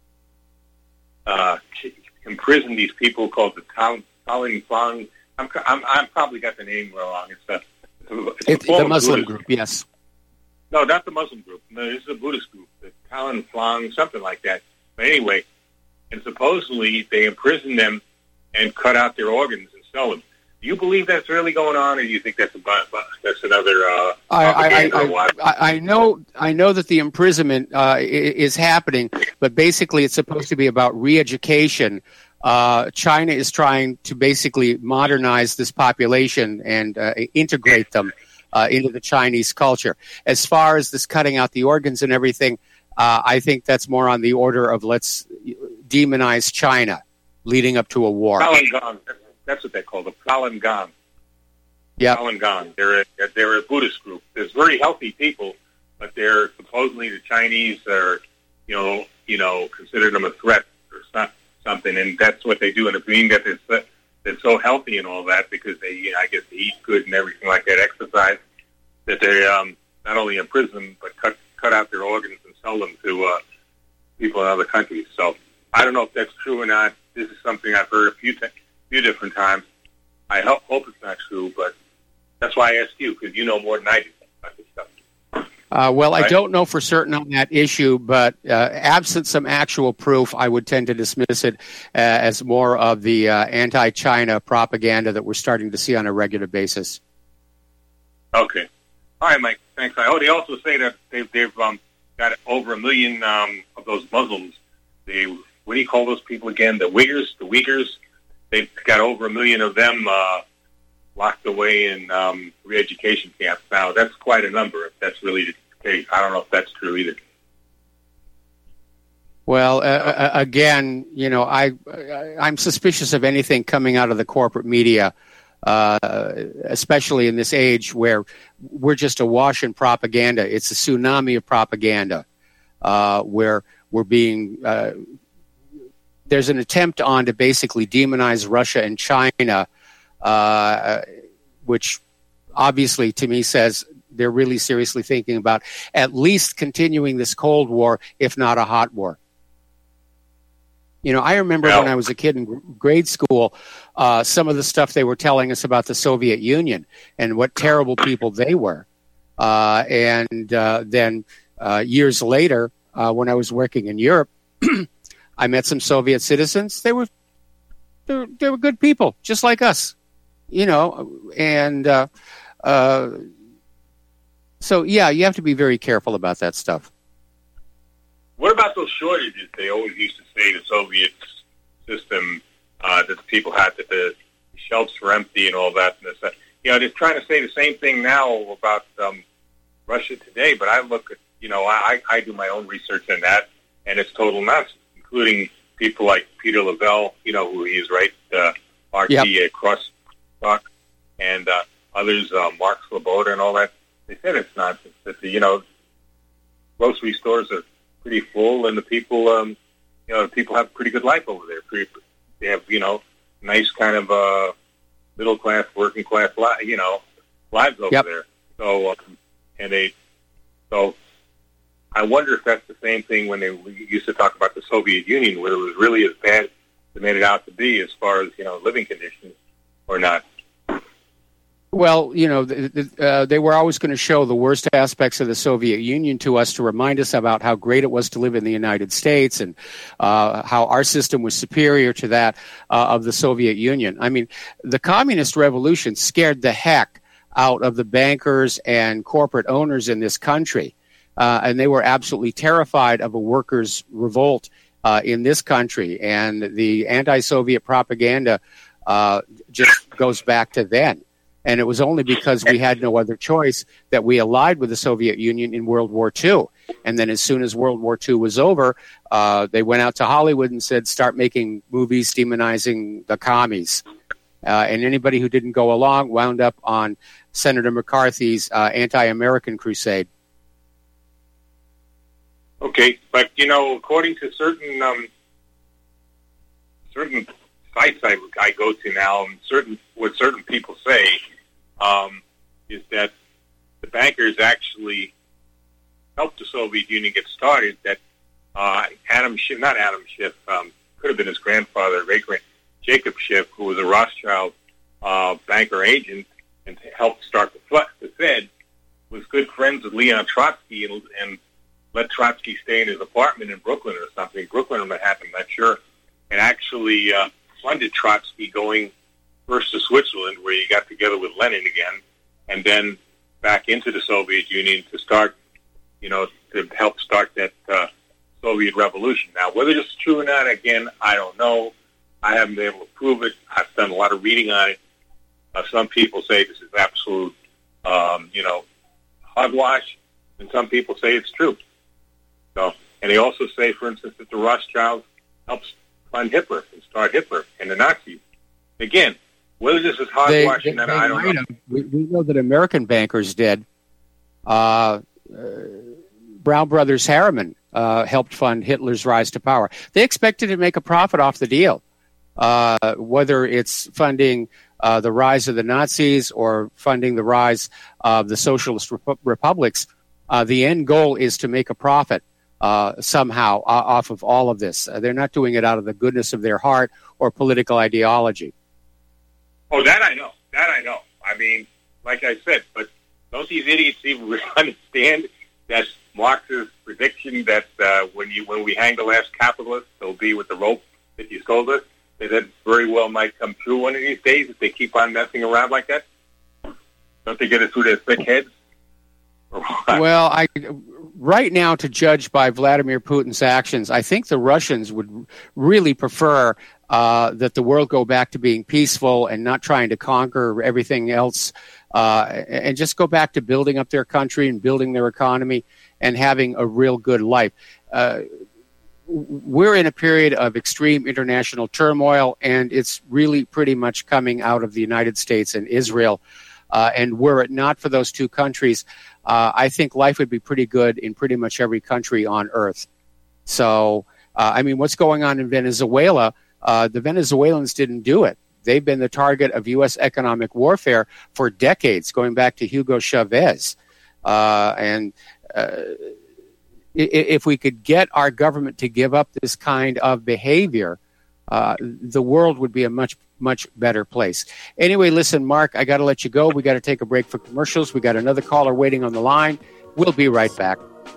uh, imprison these people called the Falun Gong. I'm, I'm, I'm probably got the name wrong. It's, a, it's, a, it's, it's the Muslim group, yes. No, not the Muslim group. No, this is a Buddhist group, the Falun Gong, something like that. But anyway, and supposedly they imprison them and cut out their organs and sell them. Do you believe that's really going on, or do you think that's a, that's another? Uh, I, I, I, I, I know I know that the imprisonment uh, is happening, but basically it's supposed to be about re-education. Uh, China is trying to basically modernize this population and uh, integrate them uh, into the Chinese culture. As far as this cutting out the organs and everything, uh, I think that's more on the order of let's demonize China leading up to a war. Falun Gong, that's what they call the Falun Gong. Yeah, Falun Gong. They're a, they're a Buddhist group. There's very healthy people, but they're supposedly the Chinese are, you know, you know, consider them a threat or some, something, and that's what they do. And it being that they're, they're so healthy and all that because they, you know, I guess, they eat good and everything like that, exercise, that they um, not only imprison but cut cut out their organs and sell them to uh, people in other countries. So I don't know if that's true or not. This is something I've heard a few t- few different times. I ho- hope it's not true, but that's why I asked you, because you know more than I do about this stuff. Uh, well, right? I don't know for certain on that issue, but uh, absent some actual proof, I would tend to dismiss it uh, as more of the uh, anti-China propaganda that we're starting to see on a regular basis. Okay. All right, Mike. Thanks. I oh, they also say that they've, they've um, got over a million um, of those Muslims. They, what do you call those people again? The Uyghurs. The Uyghurs. They've got over a million of them uh, locked away in um, re-education camps. Now, that's quite a number. If that's really the case, I don't know if that's true either. Well, uh, again, you know, I I'm suspicious of anything coming out of the corporate media uh, especially in this age where we're just awash in propaganda. It's a tsunami of propaganda uh, where we're being uh, there's an attempt on to basically demonize Russia and China, uh, which obviously to me says they're really seriously thinking about at least continuing this Cold War, if not a hot war. You know, I remember well, when I was a kid in grade school, uh, some of the stuff they were telling us about the Soviet Union and what terrible people they were. Uh, and uh, then uh, years later, uh, when I was working in Europe, I met some Soviet citizens. They were, they were they were good people, just like us, you know. And uh, uh, so, yeah, you have to be very careful about that stuff. What about those shortages? They always used to say the Soviet system uh, that the people had, that the shelves were empty and all that. And this, you know, they're trying to say the same thing now about um, Russia today. But I look at, you know, I, I do my own research on that, and it's total nonsense, including people like Peter Lavelle, you know who he is, right? Uh, R T yep. Crosstalk, and uh, others, uh, Mark Sloboda and all that. They said it's nonsense. That the, you know, grocery stores are pretty full, and the people, um, you know, the people have a pretty good life over there. Pretty, they have, you know, nice kind of uh, middle class, working class, li- you know, lives over yep. there. So, um, and they, so I wonder if that's the same thing when they used to talk about the Soviet Union, whether it was really as bad as they made it out to be as far as, you know, living conditions or not. Well, you know, uh, they were always going to show the worst aspects of the Soviet Union to us to remind us about how great it was to live in the United States and uh, how our system was superior to that uh, of the Soviet Union. I mean, the communist revolution scared the heck out of the bankers and corporate owners in this country, uh, and they were absolutely terrified of a workers' revolt uh, in this country. And the anti-Soviet propaganda uh, just goes back to then. And it was only because we had no other choice that we allied with the Soviet Union in World War Two. And then as soon as World War Two was over, uh, they went out to Hollywood and said, start making movies demonizing the commies. Uh, and anybody who didn't go along wound up on Senator McCarthy's uh, anti-American crusade. Okay, but, you know, according to certain um, certain sites I, I go to now, and certain what certain people say um, is that the bankers actually helped the Soviet Union get started. That uh, Adam Schiff, not Adam Schiff, um, could have been his grandfather, great Jacob Schiff, who was a Rothschild uh, banker agent and helped start the, the Fed, was good friends with Leon Trotsky and, and let Trotsky stay in his apartment in Brooklyn or something, Brooklyn or Manhattan, I'm not sure, and actually uh, funded Trotsky going first to Switzerland, where he got together with Lenin again, and then back into the Soviet Union to start, you know, to help start that uh, Soviet revolution. Now, whether this is true or not, again, I don't know. I haven't been able to prove it. I've done a lot of reading on it. Uh, some people say this is absolute, um, you know, hogwash, and some people say it's true. So, and they also say, for instance, that the Rothschilds helped fund Hitler and start Hitler and the Nazis. Again, whether this is hogwash or not, I don't know. We, we know that American bankers did. Uh, uh, Brown Brothers Harriman uh, helped fund Hitler's rise to power. They expected to make a profit off the deal, uh, whether it's funding uh, the rise of the Nazis or funding the rise of the socialist rep- republics. Uh, the end goal is to make a profit uh, somehow uh, off of all of this. Uh, they're not doing it out of the goodness of their heart or political ideology. Oh, that I know. That I know. I mean, like I said, but don't these idiots even understand that Marx's prediction that uh, when you when we hang the last capitalist, they'll be with the rope that you sold us, that that very well might come true one of these days if they keep on messing around like that? Don't they get it through their thick heads? Well, I right now, to judge by Vladimir Putin's actions, I think the Russians would really prefer uh, that the world go back to being peaceful and not trying to conquer everything else, uh, and just go back to building up their country and building their economy and having a real good life. Uh, we're in a period of extreme international turmoil, and it's really pretty much coming out of the United States and Israel. Uh, and were it not for those two countries, uh, I think life would be pretty good in pretty much every country on earth. So, uh, I mean, what's going on in Venezuela, uh, the Venezuelans didn't do it. They've been the target of U S economic warfare for decades, going back to Hugo Chavez. Uh, and uh, if we could get our government to give up this kind of behavior, uh, the world would be a much much better place. Anyway, listen, Mark, I got to let you go. We got to take a break for commercials. We got another caller waiting on the line. We'll be right back.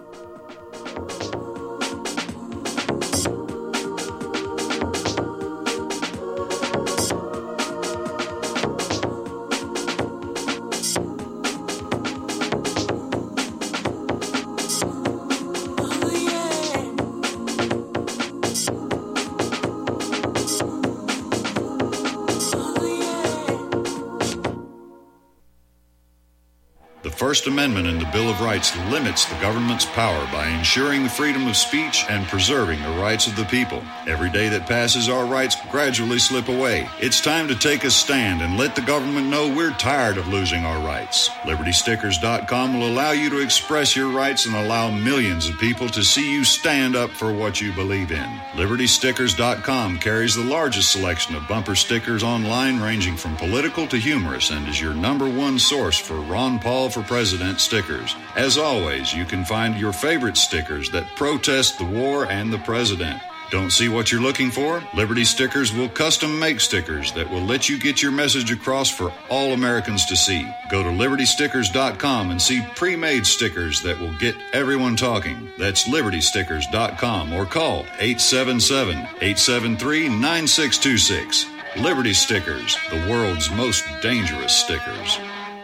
The First Amendment in the Bill of Rights limits the government's power by ensuring the freedom of speech and preserving the rights of the people. Every day that passes, our rights gradually slip away. It's time to take a stand and let the government know we're tired of losing our rights. Liberty Stickers dot com will allow you to express your rights and allow millions of people to see you stand up for what you believe in. Liberty Stickers dot com carries the largest selection of bumper stickers online, ranging from political to humorous, and is your number one source for Ron Paul for President stickers. As always, you can find your favorite stickers that protest the war and the president. Don't see what you're looking for? Liberty Stickers will custom make stickers that will let you get your message across for all Americans to see. Go to Liberty Stickers dot com and see pre-made stickers that will get everyone talking. That's Liberty Stickers dot com, or call eight seven seven, eight seven three, nine six two six. Liberty Stickers, the world's most dangerous stickers.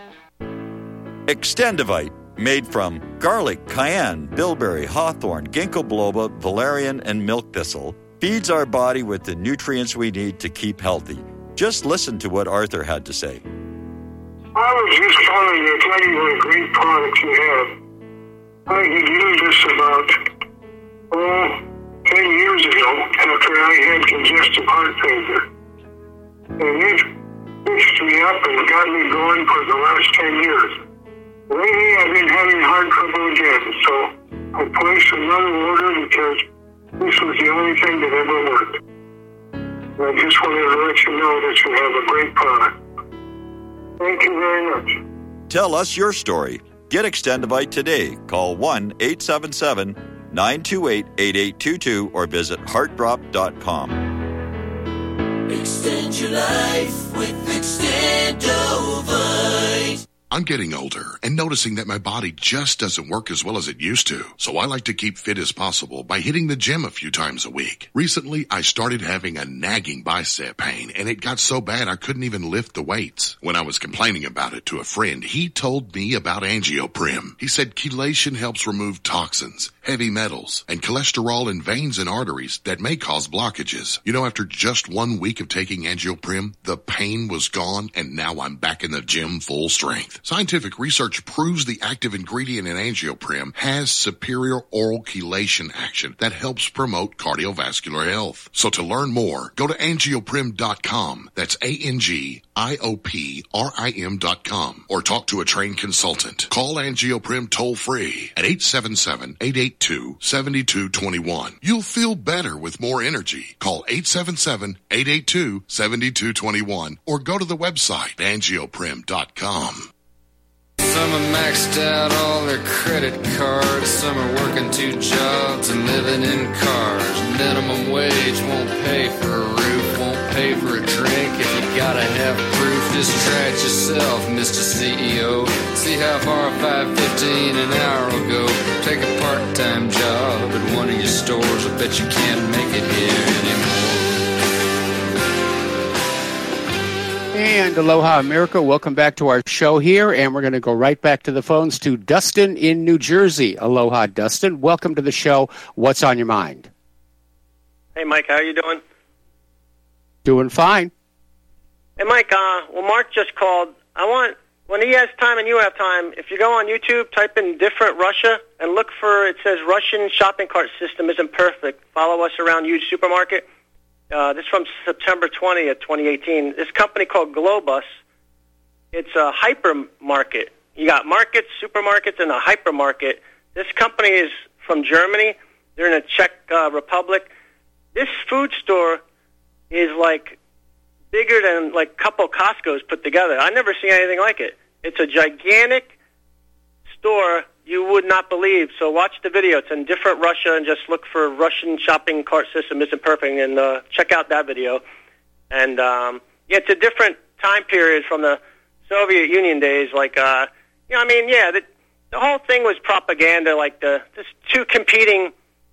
Extendivite, made from garlic, cayenne, bilberry, hawthorn, ginkgo biloba, valerian, and milk thistle, feeds our body with the nutrients we need to keep healthy. Just listen to what Arthur had to say. I was just calling to tell you what a great product you have. I had used this about, oh, ten years ago after I had congestive heart failure. And it fixed me up and got me going for the last ten years. Lately, I've been having heart trouble again, so I placed another order because this was the only thing that ever worked. And I just wanted to let you know that you have a great product. Thank you very much. Tell us your story. Get Extendivite today. Call one eight seven seven, nine two eight, eight eight two two or visit heart drop dot com. Extend your life with Extendovite. I'm getting older and noticing that my body just doesn't work as well as it used to. So I like to keep fit as possible by hitting the gym a few times a week. Recently, I started having a nagging bicep pain, and it got so bad I couldn't even lift the weights. When I was complaining about it to a friend, he told me about Angioprim. He said chelation helps remove toxins, heavy metals, and cholesterol in veins and arteries that may cause blockages. You know, after just one week of taking Angioprim, the pain was gone, and now I'm back in the gym full strength. Scientific research proves the active ingredient in Angioprim has superior oral chelation action that helps promote cardiovascular health. So to learn more, go to angioprim dot com. That's A N G I O P R I M dot com. Or talk to a trained consultant. Call Angioprim toll free at eight seven seven, eight eight two, seven two two one. You'll feel better with more energy. Call eight seven seven, eight eight two, seven two two one or go to the website angioprim dot com. Some are maxed out all their credit cards. Some are working two jobs and living in cars. Minimum wage won't pay for a roof, won't pay for a drink. If you gotta have proof, just try it yourself, Mister C E O. See how far five fifteen an hour will go. Take a part-time job at one of your stores. I bet you can't make it here anymore. And aloha, America. Welcome back to our show here, and we're going to go right back to the phones to Dustin in New Jersey. Aloha, Dustin. Welcome to the show. What's on your mind? Hey, Mike. How are you doing? Doing fine. Hey, Mike. Uh, well, Mark just called. I want when he has time and you have time, if you go on YouTube, type in different Russia and look for, it says Russian shopping cart system isn't perfect. Follow us around huge supermarket. Uh, this is from September twentieth, twenty eighteen. This company called Globus, it's a hypermarket. You got markets, supermarkets, and a hypermarket. This company is from Germany. They're in the Czech uh, Republic. This food store is like bigger than like a couple Costco's put together. I've never seen anything like it. It's a gigantic store you would not believe. So watch the video. It's in different Russia and just look for Russian shopping cart system isn't perfect and uh, check out that video. And um, yeah, it's a different time period from the Soviet Union days. Like, uh, you know, I mean, yeah, the, the whole thing was propaganda, like the just two competing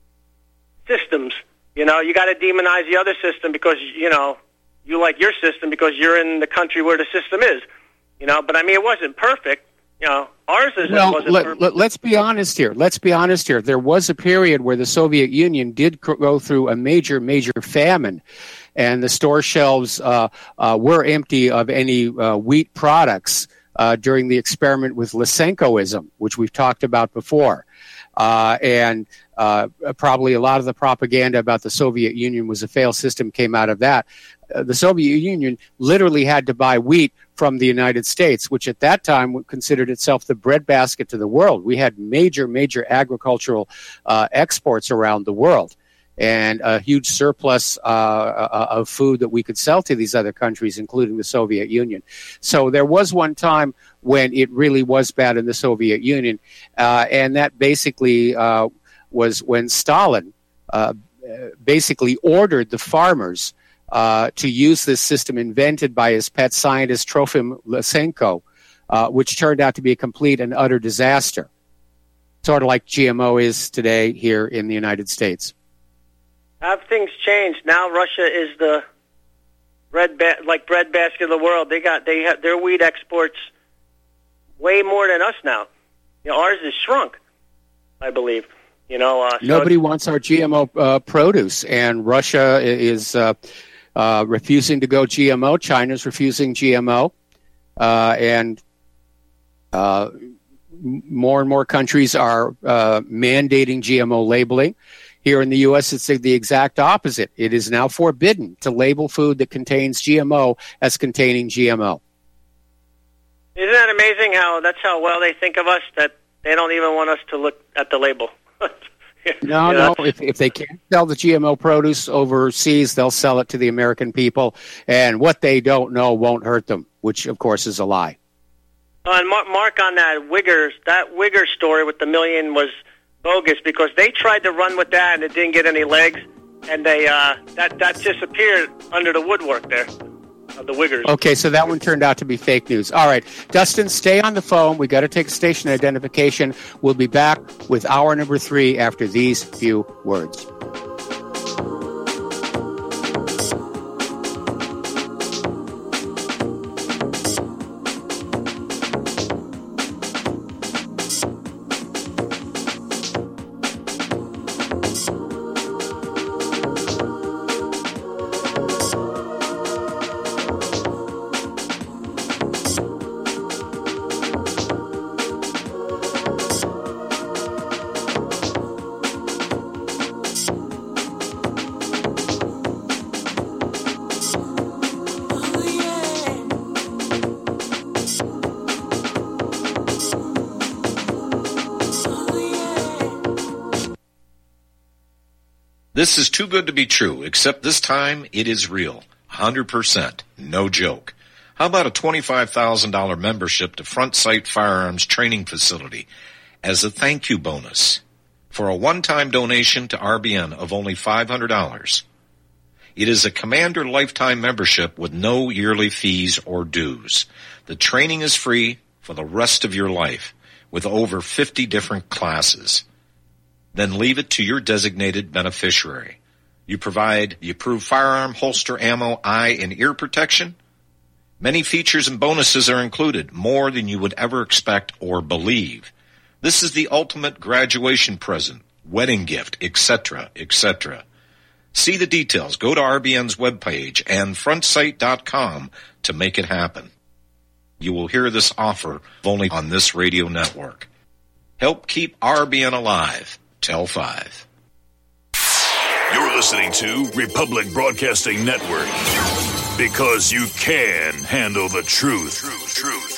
systems. You know, you got to demonize the other system because, you know, you like your system because you're in the country where the system is. You know, but I mean, it wasn't perfect. You know, ours is well, wasn't let, perfect. Let, let's be honest here. Let's be honest here. There was a period where the Soviet Union did go through a major, major famine, and the store shelves uh, uh, were empty of any uh, wheat products uh, during the experiment with Lysenkoism, which we've talked about before. Uh, and uh, probably a lot of the propaganda about the Soviet Union was a failed system came out of that. Uh, the Soviet Union literally had to buy wheat from the United States, which at that time considered itself the breadbasket to the world. We had major, major agricultural uh, exports around the world and a huge surplus uh, of food that we could sell to these other countries, including the Soviet Union. So there was one time when it really was bad in the Soviet Union, uh, and that basically uh, was when Stalin uh, basically ordered the farmers uh, to use this system invented by his pet scientist Trofim Lysenko, uh, which turned out to be a complete and utter disaster, sort of like G M O is today here in the United States. Have things changed? Now Russia is the bread ba- like breadbasket of the world. They got they have their wheat exports way more than us now. You know, ours is shrunk, I believe. You know, uh, so nobody wants our G M O uh, produce, and Russia is uh, uh, refusing to go G M O. China's refusing G M O, uh, and uh, more and more countries are uh, mandating G M O labeling. Here in the U S, it's the exact opposite. It is now forbidden to label food that contains G M O as containing G M O. Isn't that amazing how that's how well they think of us, that they don't even want us to look at the label? No, you know? no. If, if they can't sell the G M O produce overseas, they'll sell it to the American people, and what they don't know won't hurt them, which, of course, is a lie. Uh, and Mark, Mark on that Wiggers, that Wiggers story with the million was bogus because they tried to run with that and it didn't get any legs, and they uh, that that disappeared under the woodwork there of the Wiggers. Okay, so that one turned out to be fake news. All right, Dustin, stay on the phone. We got to take a station identification. We'll be back with hour number three after these few words. This is too good to be true, except this time it is real. one hundred percent. No joke. How about a twenty-five thousand dollars membership to Front Sight Firearms Training Facility as a thank you bonus for a one-time donation to R B N of only five hundred dollars? It is a Commander lifetime membership with no yearly fees or dues. The training is free for the rest of your life with over fifty different classes. Then leave it to your designated beneficiary. You provide the approved firearm, holster, ammo, eye, and ear protection. Many features and bonuses are included, more than you would ever expect or believe. This is the ultimate graduation present, wedding gift, et cetera, et cetera. See the details. Go to R B N's webpage and front sight dot com to make it happen. You will hear this offer only on this radio network. Help keep R B N alive. Tell five. You're listening to Republic Broadcasting Network, because you can handle the truth. Truth, truth.